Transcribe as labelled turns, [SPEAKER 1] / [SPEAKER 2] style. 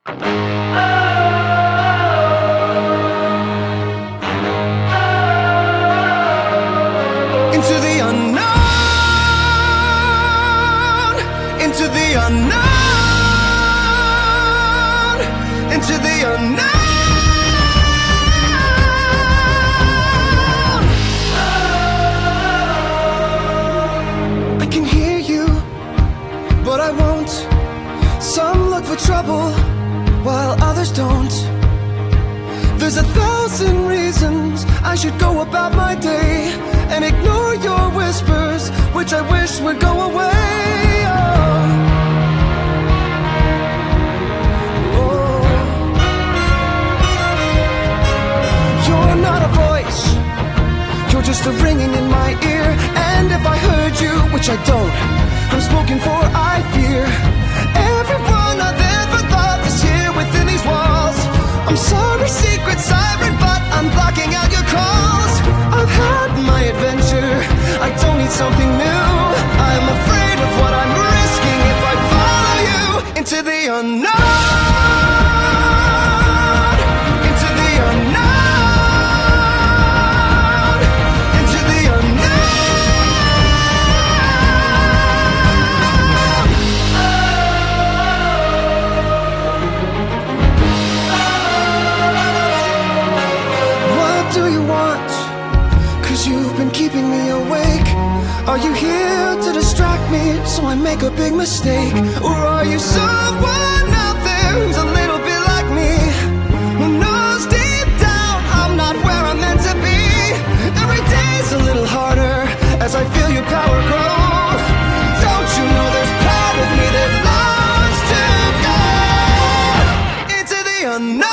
[SPEAKER 1] Into the unknown, into the unknown, into the unknown. I can hear you, but I won't. Some look for trouble, while others don't. There's 1,000 reasons I should go about my day and ignore your whispers, which I wish would go away. Oh. You're not a voice, you're just a ringing in my ear. And if I heard you, which I don't, I'm spoken for, I fear. Everyone I've ever loved is here within these walls. I'm sorry, secret siren, but I'm blocking out your calls. I've had my adventure, I don't need something new. I'm afraid of what I'm risking if I follow you into the unknown, into the unknown, into the unknown. What do you want? 'Cause you've been keeping me awake. Are you here to distract me so I make a big mistake? Or are you someone out there who's a little bit like me, who knows deep down I'm not where I'm meant to be? Every day's a little harder as I feel your power grow. Don't you know there's part of me that longs to go into the unknown?